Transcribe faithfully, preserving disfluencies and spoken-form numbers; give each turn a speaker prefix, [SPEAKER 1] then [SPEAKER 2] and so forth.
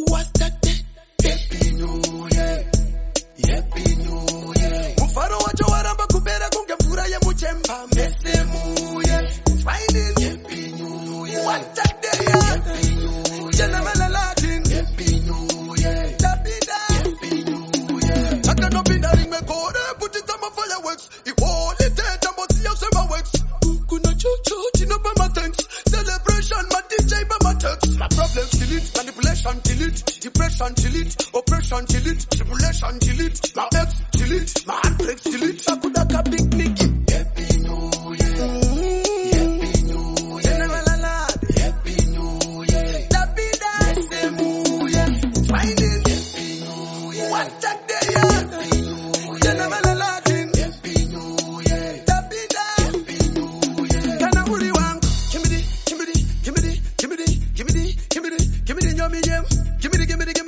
[SPEAKER 1] What's that day? Happy New Year. Happy New Year. Mufaro wacho waramba kupera kunge mvura yemuchemba. Mese muye. It's finding. Happy New Year. What's that day? Happy New Year. General Aladdin. Happy New Year. Dabida. Happy New Year. I cannot be the ring me code. Put it on my fireworks. It won't let it. I must see how summer works. Kuna chuchu. Chino by my thanks. Celebration. My D J by my text. My problems kill it. Manipulation kill it. Depression kill it. Oppression kill it. Tribulation kill it. My ex kill it. My handbrakes kill it. I could have a big Nicky. Happy New Year. Happy New Year. General Aladdin. Happy New Year. Dabida. Mese muye. Finding. Happy New Year. What's that day? Happy New Year. General Aladdin. Happy New Year. Dabida. Happy New Year. Kana uri wangu. Give me the, give me the, give me the, give me the, give me the, give me the, give me the, give me the, give me the, give me the.